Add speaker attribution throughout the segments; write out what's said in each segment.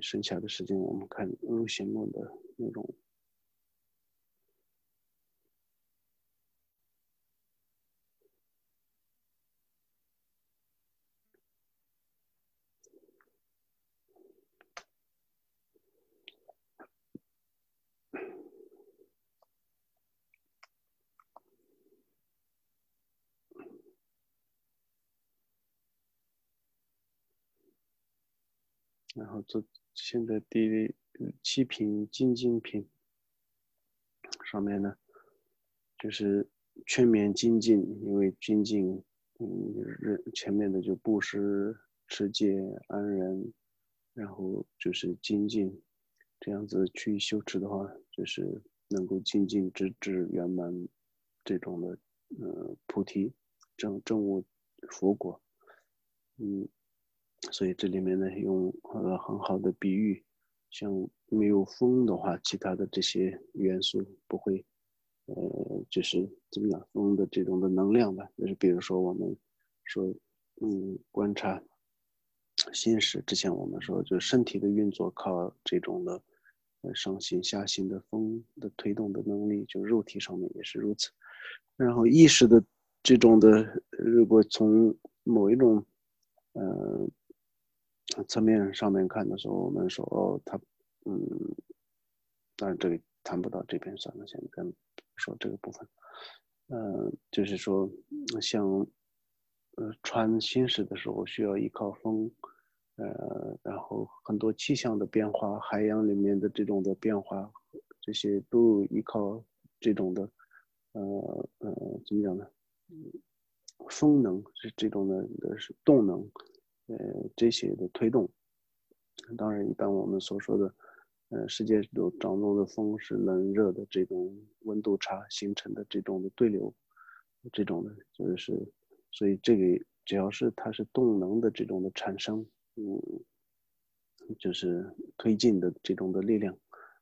Speaker 1: 剩下的时间我们看入行论的内容。然后现在第7品精进品上面呢，就是全面精进，因为精进，前面的就布施、持戒、安忍，然后就是精进，这样子去修持的话，就是能够精进直至圆满这种的菩提证悟佛果。所以这里面呢用很好的比喻，像没有风的话，其他的这些元素不会，就是怎么讲，风的这种的能量吧，就是比如说我们说，观察心识，之前我们说就是身体的运作靠这种的，上行下行的风的推动的能力，就肉体上面也是如此。然后意识的这种的，如果从某一种侧面上面看的时候，我们说它，当然这里谈不到这边算了，先跟说这个部分。就是说，像穿心识的时候需要依靠风，然后很多气象的变化，海洋里面的这种的变化，这些都依靠这种的，怎么讲呢？风能是这种的是动能，这些的推动。当然，一般我们所说的，世界掌中的风是冷热的这种温度差形成的这种的对流，这种的就是，所以这个只要是它是动能的这种的产生，就是推进的这种的力量。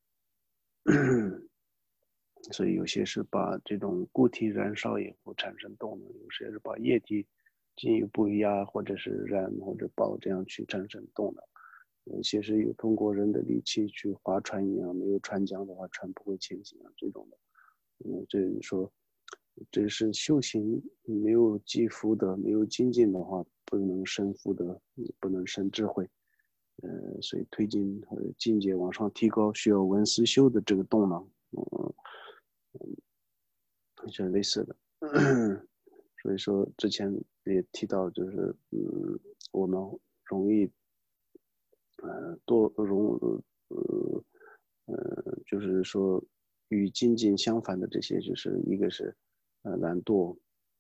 Speaker 1: 所以有些是把这种固体燃烧以后产生动能，有些是把液体进一步压或者是燃或者爆这样去产生动能。有些是有通过人的力气去划船一样，没有船桨的话，船不会前行啊，这种的。这你说，这是修行没有积福德，没有精进的话，不能生福德，不能生智慧。所以推进和境界往上提高，需要文思修的这个动能，是类似的。所以说之前也提到，就是我们容易多容就是说与精进相反的这些，就是一个是懒惰，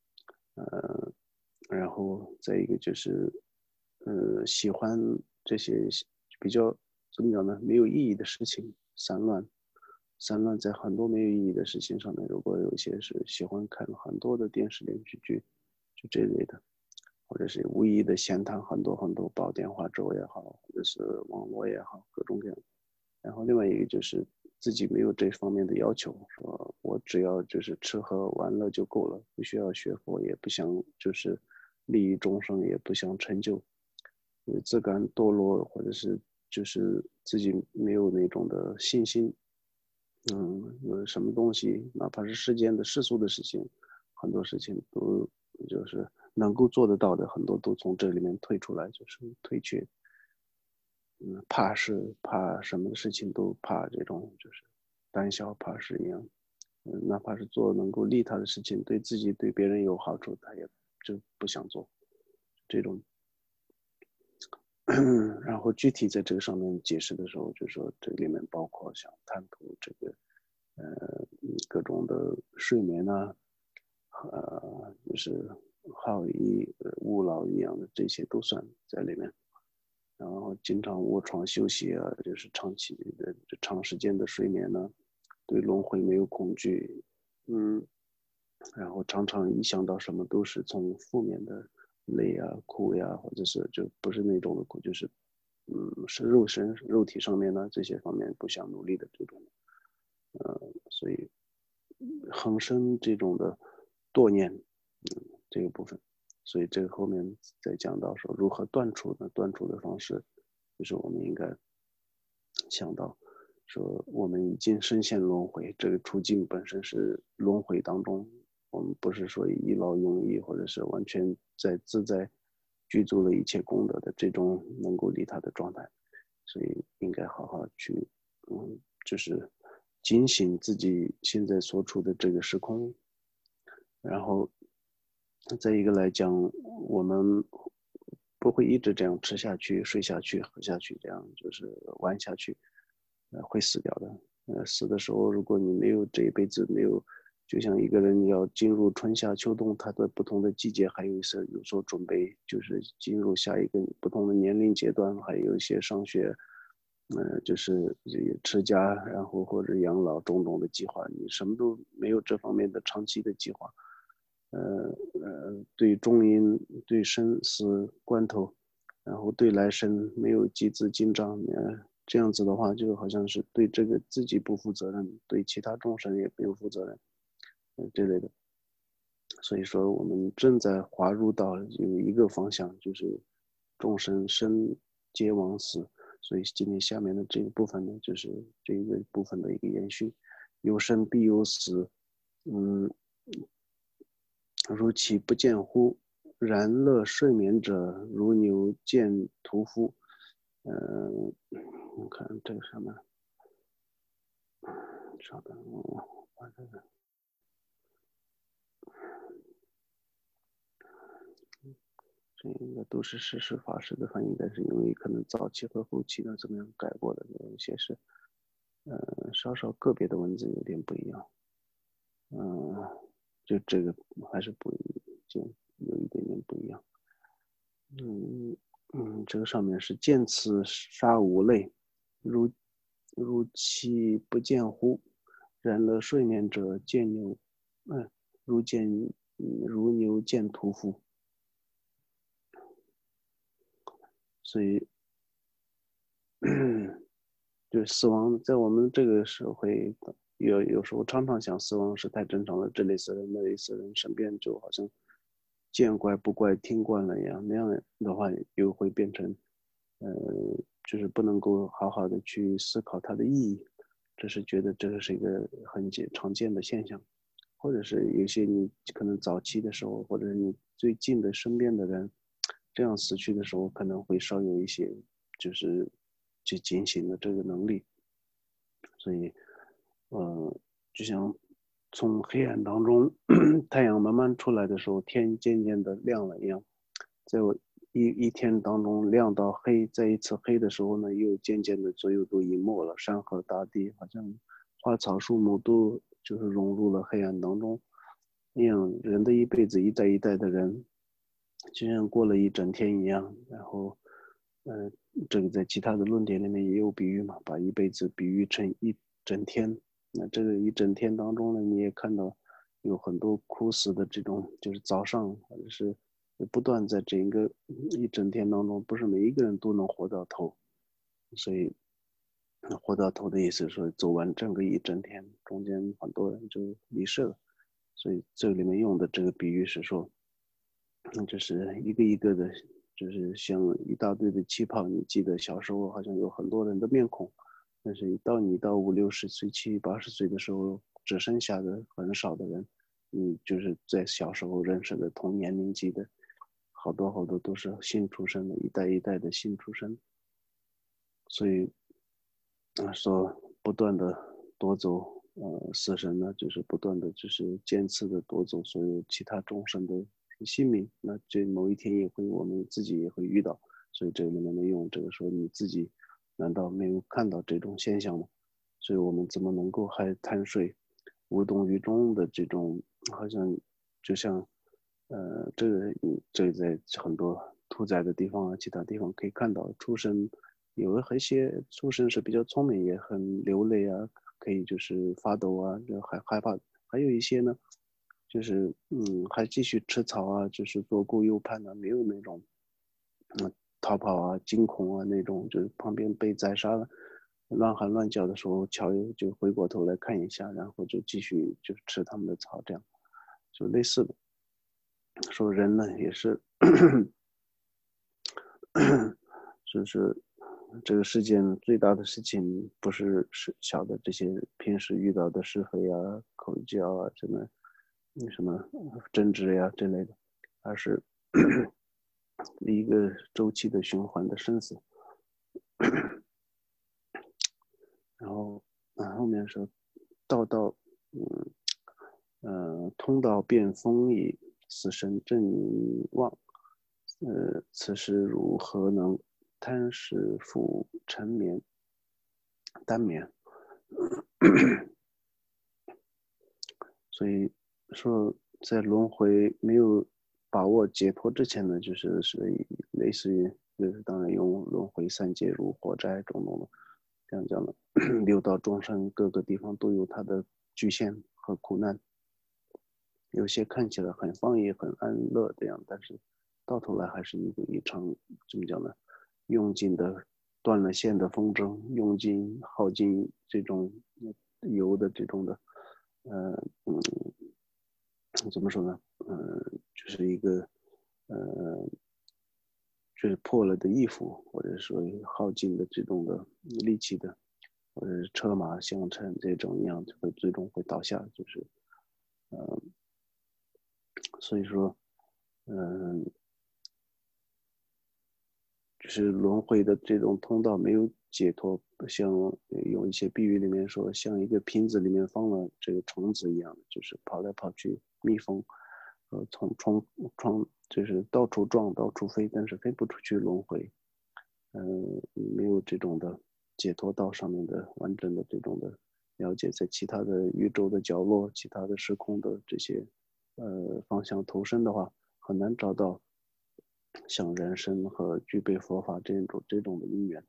Speaker 1: 然后再一个就是喜欢这些比较怎么讲呢，没有意义的事情，散乱在很多没有意义的事情上面。如果有一些是喜欢看很多的电视连续剧，就这类的，或者是无意义的闲谈很多很多，煲电话粥也好，或者是网络也好，各种各样。然后另外一个就是自己没有这方面的要求，说我只要就是吃喝玩乐就够了，不需要学佛，也不想就是利益众生，也不想成就，自甘堕落，或者是就是自己没有那种的信心。有什么东西，哪怕是世间的世俗的事情，很多事情都就是能够做得到的，很多都从这里面退出来，就是退却。怕事怕什么事情都怕这种，就是胆小怕事一样。哪怕是做能够利他的事情，对自己对别人有好处，他也就不想做这种。然后具体在这个上面解释的时候，就说这里面包括像贪图这个各种的睡眠啊，就是好逸勿劳一样的，这些都算在里面。然后经常卧床休息啊，就是长时间的睡眠呢，对轮回没有恐惧，嗯，然后常常一想到什么都是从负面的累啊、苦呀，或者是就不是那种的苦，就是是肉体上面呢这些方面不想努力的这种，所以恒生这种的惰念，这个部分，所以这个后面再讲到说如何断除呢？断除的方式就是我们应该想到说我们已经深陷轮回，这个处境本身是轮回当中，我们不是说一劳永逸，或者是完全自在具足了一切功德的这种能够利他的状态，所以应该好好去，就是警醒自己现在所处的这个时空，然后再一个来讲，我们不会一直这样吃下去、睡下去、喝下去，这样就是玩下去，会死掉的。死的时候，如果你没有这一辈子没有，就像一个人要进入春夏秋冬，他的不同的季节还有所准备，就是进入下一个不同的年龄阶段，还有一些上学，就是持家，然后或者养老种种的计划，你什么都没有这方面的长期的计划。对中阴、对生死关头，然后对来生没有积资进账，这样子的话，就好像是对这个自己不负责任，对其他众生也没有负责任，这类的。所以说，我们正在滑入到有一个方向，就是众生生皆往死。所以今天下面的这个部分呢，就是这一个部分的一个延续，有生必有死，嗯。如其不见乎？然乐睡眠者，如牛见屠夫。我看这个什么，稍等，我把这个，这应该都是事实法师的翻译，但是因为可能早期和后期呢怎么样改过的，有一些是，稍稍个别的文字有点不一样。就这个还是不就有一点点不一样。这个上面是见此杀无类，如其不见乎？然乐睡眠者见牛，如如牛见屠夫。所以，就死亡在我们这个社会，有时候常常想死亡是太正常了，这类死人那类死人，身边就好像见怪不怪、听惯了一样，那样的话又会变成，就是不能够好好的去思考它的意义，这是觉得这个是一个很常见的现象，或者是有些你可能早期的时候，或者是你最近的身边的人，这样死去的时候，可能会稍有一些就是去警醒的这个能力，所以，就像从黑暗当中太阳慢慢出来的时候，天渐渐的亮了一样，在我一天当中亮到黑，在一次黑的时候呢，又渐渐的左右都隐没了，山河大地好像花草树木都就是融入了黑暗当中，那样人的一辈子一代一代的人，就像过了一整天一样，然后，这个在其他的论点里面也有比喻嘛，把一辈子比喻成一整天，那这个一整天当中呢，你也看到有很多苦死的这种，就是早上或者是不断在整个一整天当中，不是每一个人都能活到头，所以活到头的意思是说走完整个一整天，中间很多人就离世了，所以这里面用的这个比喻是说，就是一个一个的，就是像一大堆的气泡，你记得小时候好像有很多人的面孔。但是你到50、60岁、70、80岁的时候，只剩下的很少的人，就是在小时候认识的同年龄级的，好多好多都是新出生的，一代一代的新出生，所以说不断的夺走，死神呢就是不断的就是渐次的夺走所有其他众生的性命，那这某一天也会我们自己也会遇到，所以这里面的用这个说你自己难道没有看到这种现象吗？所以我们怎么能够还贪睡无动于衷的这种，好像就像这个在很多屠宰的地方啊，其他地方可以看到，畜生有一些畜生是比较聪明，也很流泪啊，可以就是发抖啊，就害怕；还有一些呢，就是还继续吃草啊，就是左顾右盼啊，没有那种逃跑啊、惊恐啊那种，就是旁边被宰杀了，乱喊乱叫的时候，乔就回过头来看一下，然后就继续就吃他们的草，这样就类似的。说人呢也是，就是这个世间最大的事情不是小的这些平时遇到的是非啊、口角啊、什么争执呀之类的，而是一个周期的循环的生死。然后后面说道道通道变风矣，死神正旺。此时如何能贪食复沉眠单眠？所以说，在轮回没有把握解脱之前呢，就是类似于，就是当然用轮回三界如火灾种种的，这样讲的，六道众生各个地方都有它的局限和苦难，有些看起来很放逸、很安乐这样，但是到头来还是一场怎么讲呢？用尽的断了线的风筝，用尽耗尽这种油的这种的，怎么说呢？就是一个就是破了的衣服，或者说耗尽的这种的力气的，或者是车马相乘这种一样，就会最终会倒下，就是所以说，就是轮回的这种通道没有解脱，像有一些比喻里面说，像一个瓶子里面放了这个虫子一样，就是跑来跑去，蜜蜂，从窗就是到处撞，到处飞，但是飞不出去轮回，没有这种的解脱道上面的完整的这种的了解，在其他的宇宙的角落、其他的时空的这些方向投身的话，很难找到像人生和具备佛法这种的因缘。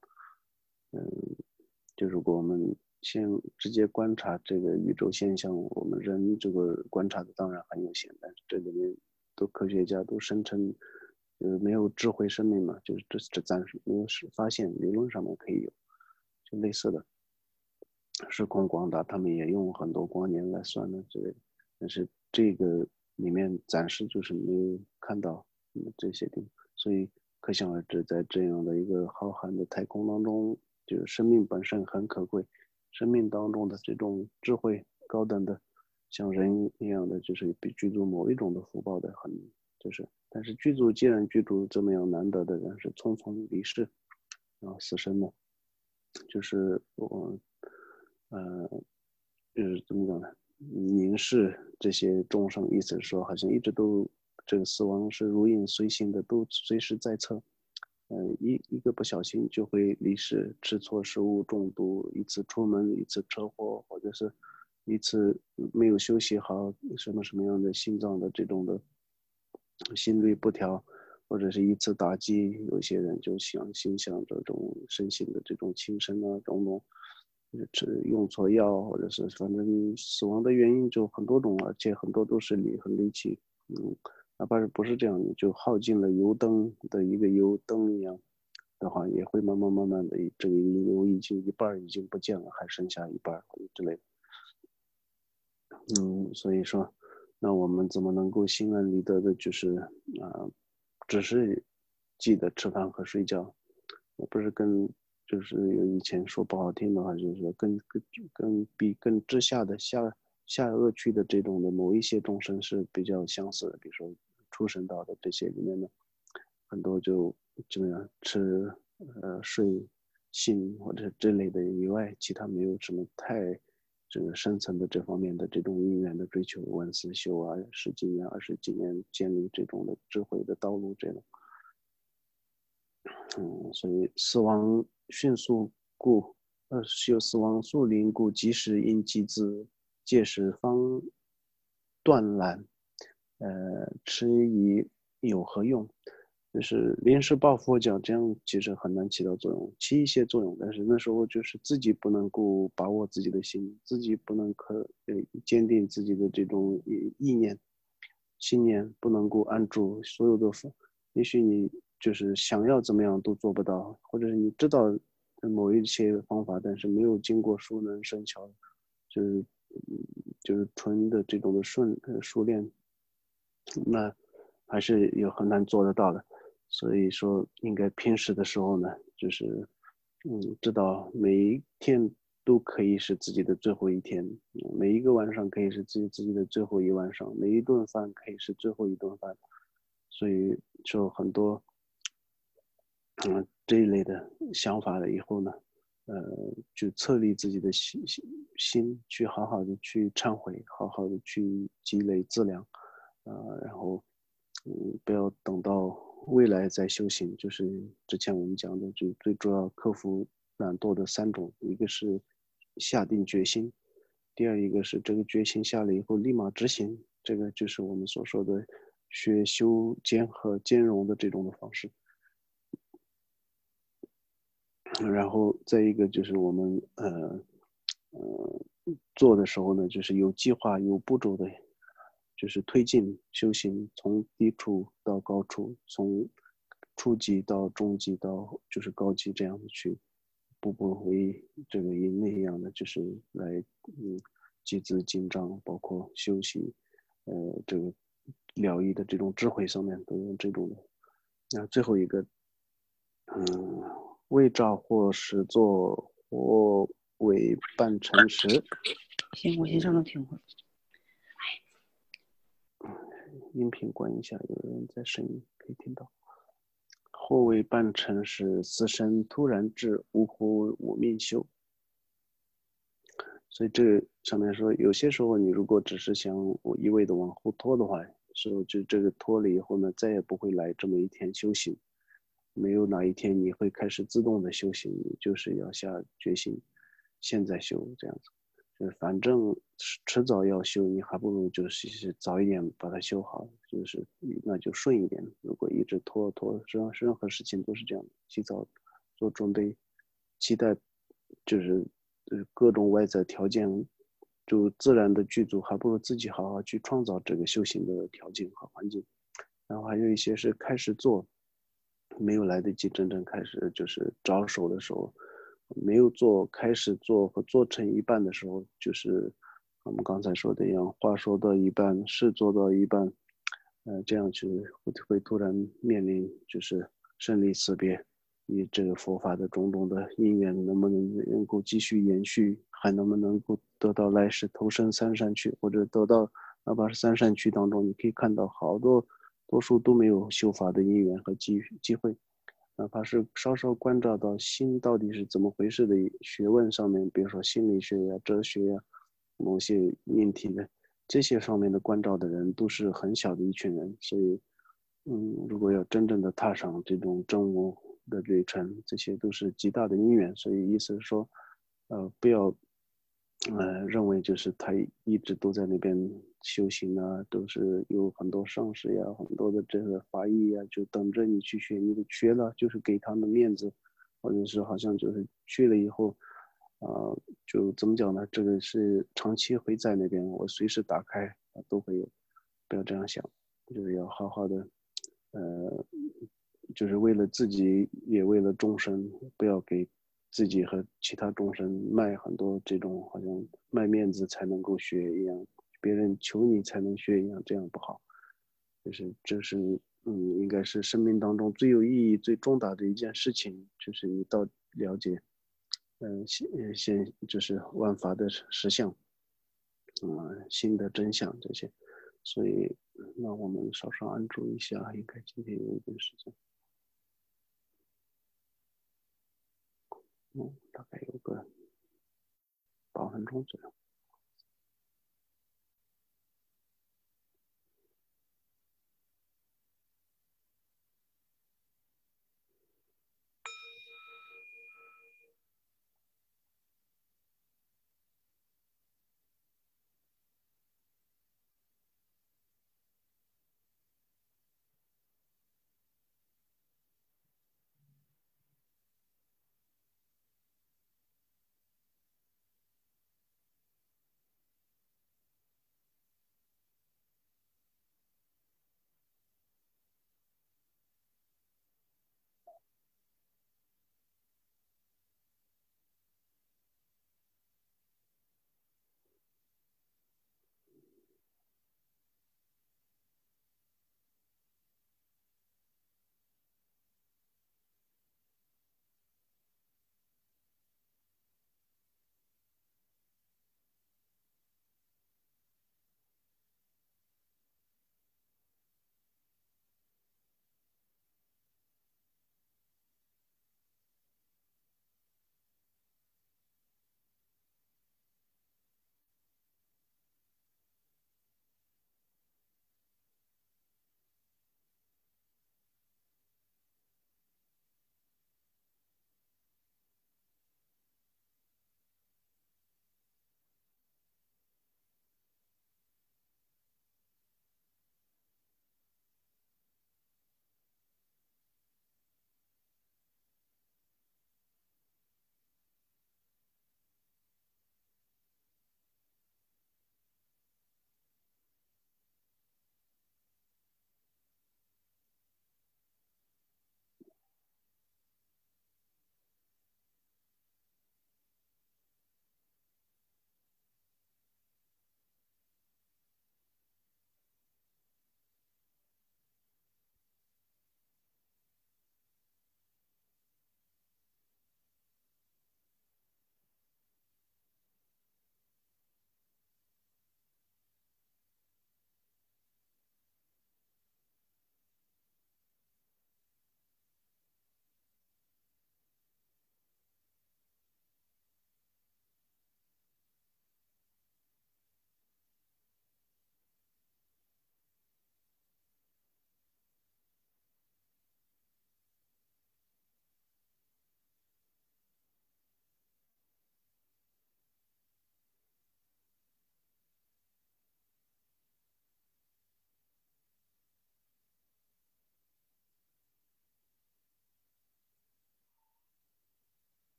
Speaker 1: 就如果我们先直接观察这个宇宙现象，我们人这个观察的当然很有限，但是这里面都科学家都声称，没有智慧生命嘛，就是这暂时没有发现，理论上面可以有，就类似的时空广大，他们也用很多光年来算的之类的，但是这个里面暂时就是没有看到这些地方，所以可想而知，在这样的一个浩瀚的太空当中，就是生命本身很可贵，生命当中的这种智慧高等的，像人一样的，就是比具足某一种的福报的很，就是，但是既然具足这么样难得的人是匆匆离世，然后死生呢，就是就是怎么讲呢？凝视这些众生，意思是说，好像一直都这个死亡是如影随形的，都随时在侧。一个不小心就会离世，吃错食物中毒，一次出门，一次车祸，或者是一次没有休息好，什么样的心脏的这种的心律不调，或者是一次打击，有些人就心想这种身心的这种轻生啊，种种，用错药，或者是反正死亡的原因就很多种，而且很多都是很离奇，哪怕是不是这样，就耗尽了油灯的一个油灯一样的话，也会慢慢的，这个油已经一半已经不见了，还剩下一半之类的。所以说，那我们怎么能够心安理得的，就是只是记得吃饭和睡觉，不是就是有以前说不好听的话，就是说比更之下的下恶趣的这种的某一些众生是比较相似的，比如说畜生道的这些里面的很多就基本上吃睡性或者这类的以外，其他没有什么太这个深层的这方面的这种因缘的追求，闻思修啊，十几年、20几年建立这种的智慧的道路，这种，所以死亡迅速故，死亡速临故，及时应机自，届时方断缆，迟疑有何用？就是临时抱佛脚，这样其实很难起到作用，起一些作用，但是那时候就是自己不能够把握自己的心，自己不能坚定自己的这种意念、信念，不能够按住所有的也许你就是想要怎么样都做不到，或者是你知道某一些方法，但是没有经过熟能生巧，就是就是纯的这种的熟练，那还是有很难做得到的。所以说，应该平时的时候呢，就是知道每一天都可以是自己的最后一天，每一个晚上可以是自己的最后一晚上，每一顿饭可以是最后一顿饭，所以就很多这一类的想法了以后呢，就测立自己的心，去好好的去忏悔，好好的去积累资粮，然后不要等到未来再修行，就是之前我们讲的，就最主要克服懒惰的三种，一个是下定决心，第二一个是这个决心下了以后立马执行，这个就是我们所说的学修兼和兼容的这种的方式。然后再一个就是我们做的时候呢，就是有计划、有步骤的，就是推进修行，从低处到高处，从初级到中级到就是高级，这样子去步步为这个引领一样的，就是来积资进账，包括修习，这个疗愈的这种智慧上面都用这种的。那最后一个，未兆或始作，或为半成时。
Speaker 2: 行，我先上楼听会儿。
Speaker 1: 音频关一下，有人在声音可以听到。或为半成时，死生突然至，呜呼，我命休。所以这个上面说，有些时候你如果只是想我一味的往后拖的话，是就这个拖了以后呢，再也不会来这么一天修行。没有哪一天你会开始自动的修行，你就是要下决心，现在修这样子。就是反正迟早要修，你还不如就是早一点把它修好，就是那就顺一点。如果一直拖，任何事情都是这样的，及早做准备，期待就是各种外在条件就自然的具足，还不如自己好好去创造这个修行的条件和环境。然后还有一些是开始做，没有来得及真正开始，就是着手的时候，没有做，开始做和做成一半的时候，就是我们刚才说的一样，话说到一半，事做到一半，这样去会突然面临就是生离死别，你这个佛法的种种的因缘能不能够继续延续，还能不能够得到来世投生三善趣，或者得到哪怕是三善趣当中，你可以看到好多数都没有修法的因缘和机会，哪怕是稍稍关照到心到底是怎么回事的学问上面，比如说心理学呀、哲学呀、某些命题的这些方面的关照的人，都是很小的一群人。所以，如果要真正的踏上这种正悟的旅程，这些都是极大的因缘。所以意思是说，不要认为就是他一直都在那边修行啊，都是有很多上师呀，很多的这个法义呀，就等着你去学，你的学了就是给他们面子，或者是好像就是去了以后，就怎么讲呢？这个是长期会在那边，我随时打开都会有，不要这样想，就是要好好的，就是为了自己，也为了众生，不要给自己和其他众生卖很多这种好像卖面子才能够学一样，别人求你才能学一样，这样不好。就是这是应该是生命当中最有意义、最重大的一件事情，就是你到了解，先就是万法的实相，心的真相这些。所以，那我们稍稍安住一下，应该今天有一点时间。大概有个8分钟左右。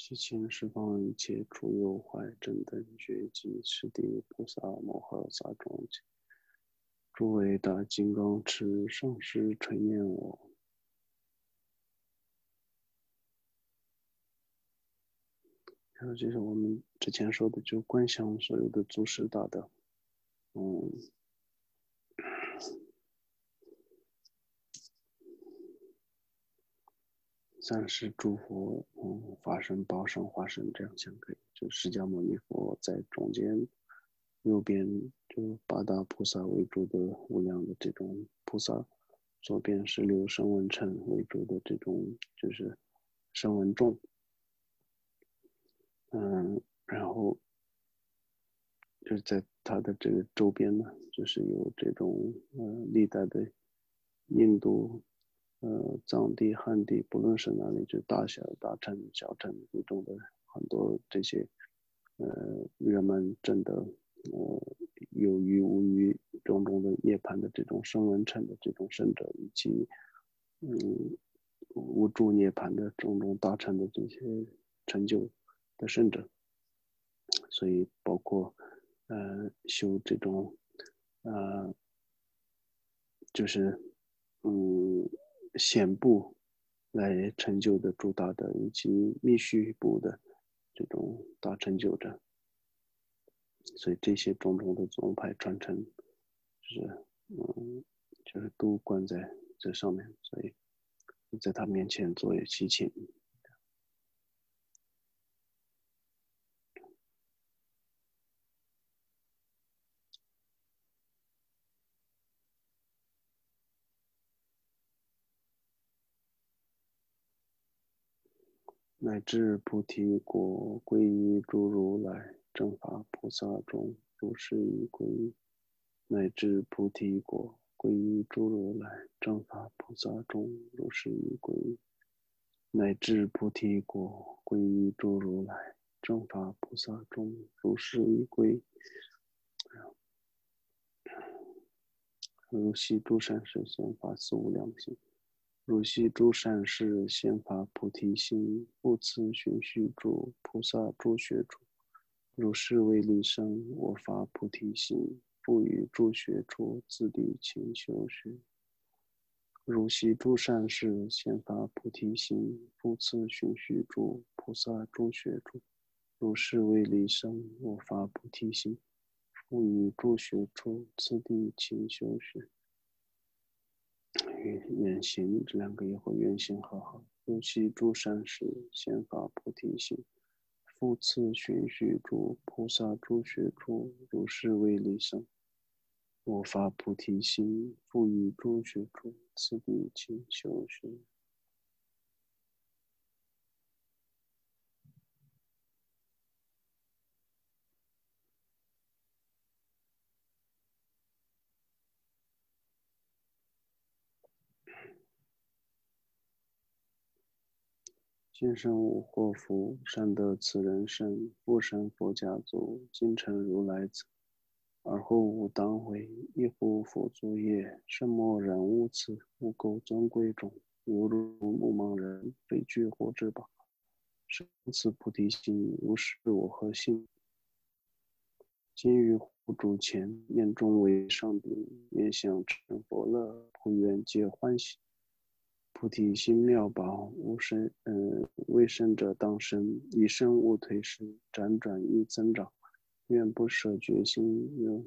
Speaker 1: 其情释放一切除有坏正等觉及次第菩萨摩诃萨众诸位大金刚持上师垂念我。然后就是我们之前说的，就观想所有的诸师大德，三世诸佛，法身、报身、化身，这样想可以。就释迦牟尼佛在中间，右边就八大菩萨为主的无量的这种菩萨，左边是6声闻乘为主的这种就是声闻众，然后就是在它的这个周边呢，就是有这种历代的印度。藏地、汉地，不论是哪里，就大小、大乘、小乘这种的很多这些，人们证得，有余无余种种的涅槃的这种声闻乘的这种圣者，以及，无助涅槃的种种大乘的这些成就的圣者，所以包括，修这种，就是，显部来成就的诸大的，以及密续部的这种大成就者，所以这些种种的宗派传承，就是都关在这上面，所以在他面前做有祈请。乃至菩提果，归依诸如来正法菩萨中，如是已归依。乃至菩提果，归依诸如来正法菩萨中，如是已归依。乃至菩提果，归依诸如来正法菩萨中，如是已归依。如悉诸善事显法四无量心，如悉诸善事显法菩提心，复次循序诸菩萨诸学处，如是为利生我发菩提心，复于诸学处自地勤修学。如悉诸善事显法菩提心，复次循序诸菩萨诸学处，如是为利生我发菩提心，复于诸学处自地勤修学。原行这两个以后原行和合。如悉诸善事显法菩提心，复次循序诸菩萨诸学处，如是为利生我发菩提心，复于诸学处自地勤修学。今生无祸福，善得此人身，复生佛家族，今成如来子。而后吾当回，一乎佛作业，甚莫然无此，无垢尊贵种，犹如目盲人，非具火之宝。生此菩提心，如是我何幸？今于护主前，眼中为上宾，面向成佛乐，普愿皆欢喜。菩提心妙宝，为生者当生，一生无退失，辗转亦增长。愿不舍决心，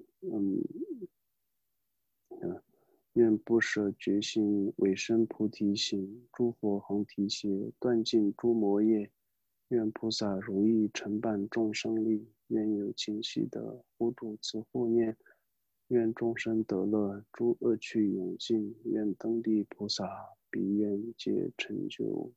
Speaker 1: 愿不舍决心，为生菩提心。诸佛恒提携，断尽诸魔业。愿菩萨如意承办众生力，愿有情悉的护主慈护念。愿众生得乐，诸恶趣永尽。愿登地菩萨，彼愿皆成就。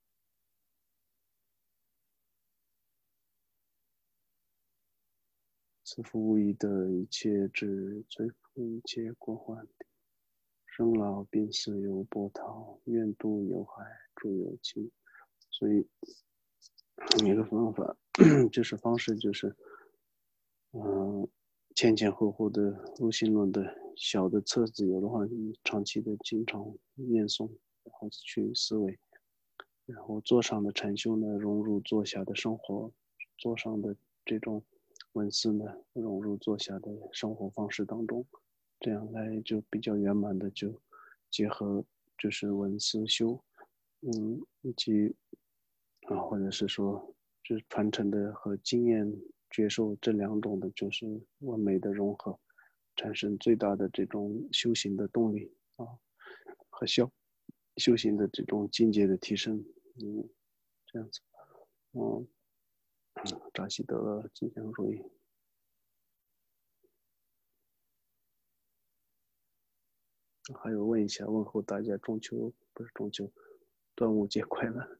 Speaker 1: 此复无疑得一切智，最复一切过患地。生老病死犹波涛，愿度有海诸有情。所以一个方法就是方式就是，前前后后的入心论的小的册子有的话，你长期的经常念诵，然后去思维， 然后座上的禅修呢融入座下的生活，座上的这种文思呢融入座下的生活方式当中，这样来就比较圆满的就结合就是文思修，以及或者是说就是传承的和经验觉受这两种的就是完美的融合，产生最大的这种修行的动力和修行的这种境界的提升，这样子，扎西德吉祥如意。还有问一下，问候大家中秋不是中秋，端午节快乐。